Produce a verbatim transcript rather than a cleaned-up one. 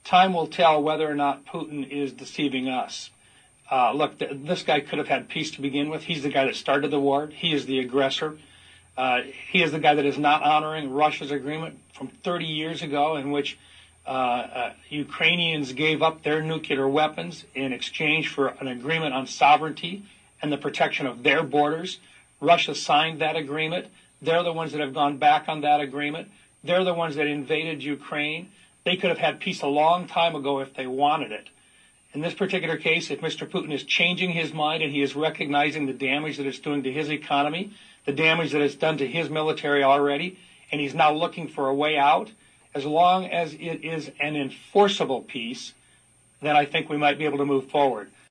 time will tell whether or not Putin is deceiving us. Uh, look, th- this guy could have had peace to begin with. He's the guy that started the war. He is the aggressor. Uh, he is the guy that is not honoring Russia's agreement from thirty years ago, in which uh, uh, Ukrainians gave up their nuclear weapons in exchange for an agreement on sovereignty and the protection of their borders. Russia signed that agreement. They're the ones that have gone back on that agreement. They're the ones that invaded Ukraine. They could have had peace a long time ago if they wanted it. In this particular case, if Mister Putin is changing his mind and he is recognizing the damage that it's doing to his economy, the damage that it's done to his military already, and he's now looking for a way out, as long as it is an enforceable peace, then I think we might be able to move forward.